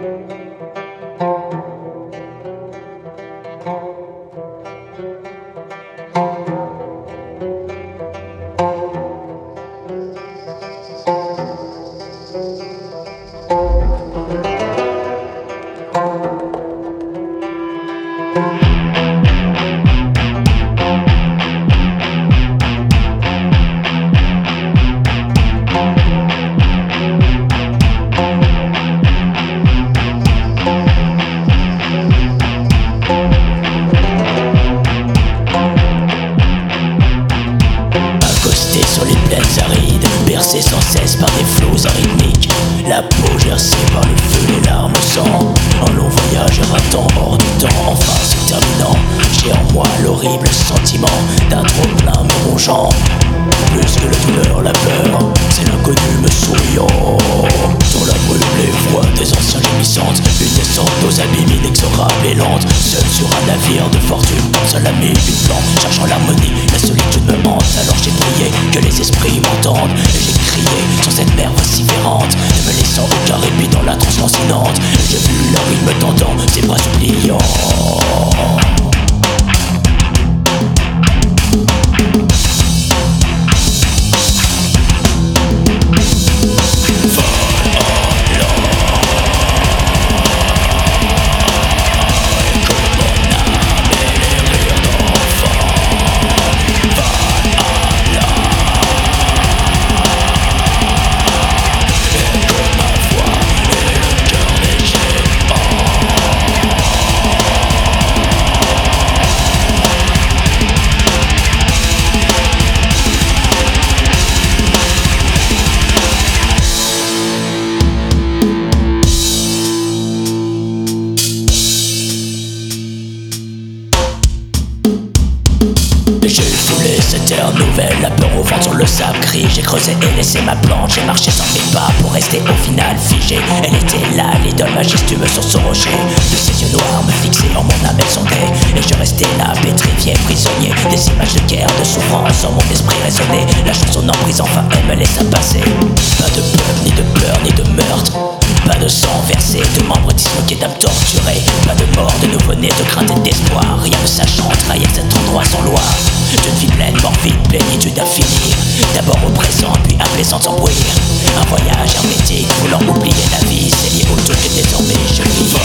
Sans cesse par des flots arythmiques, la peau gercée par le feu, les larmes au sang. Un long voyage ratant hors du temps, enfin se terminant. J'ai en moi l'horrible sentiment d'un trop-plein me rongeant. Plus que la douleur, la peur, c'est l'inconnu me souriant. Dans la brume, les voix des anciens gémissantes, une descente aux abîmes inexorables et lente. Seul sur un navire de fortune, dans un ami, une plan, cherchant l'harmonie, la solitude me hante. Alors j'ai prié que les esprits m'entendent, et j'ai crié sur cette mer vociférante, ne me laissant aucun répit dans la transe lancinante. J'ai vu leur rythme tendant, ses bras suppliants. J'ai foulé cette terre nouvelle, la peur au ventre sur le sable gris. J'ai creusé et laissé ma planche, j'ai marché sans mes pas pour rester au final figé. Elle était là, l'idole majestueuse sur ce rocher. De ses yeux noirs me fixaient en mon âme elle sondait. Et je restais là, pétrifié, prisonnier. Des images de guerre, de souffrance en mon esprit résonnait. La chanson en prise enfin elle me laissa passer. Pas de peur, ni de pleurs, ni de meurtre. Pas de sang versé, de membres disloqués, d'âmes torturées. Pas de mort, de nouveau-nés, de crainte et d'espoir. Rien ne sachant trahir cet endroit sans loi. D'une vie pleine, morbide, plénitude infinie. D'abord oppressante, puis apaisante sans bruire. Un voyage hermétique, voulant oublier la vie. C'est lié au tout que désormais je vis.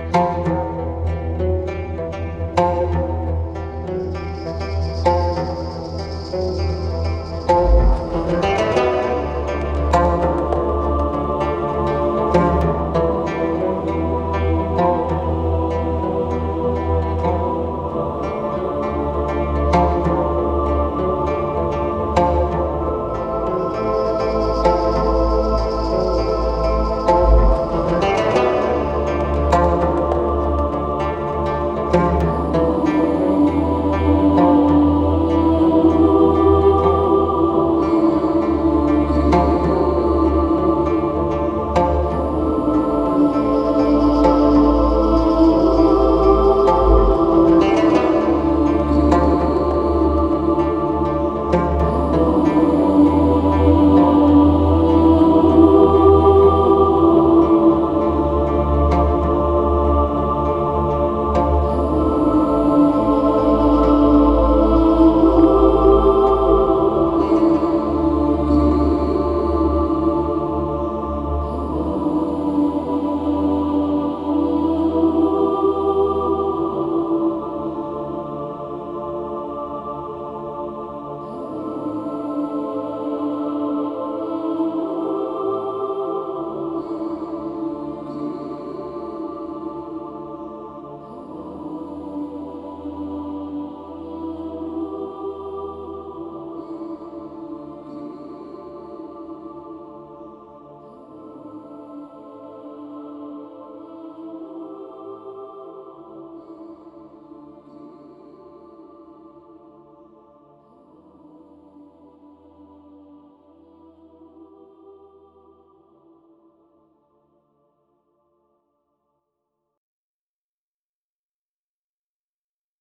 Thank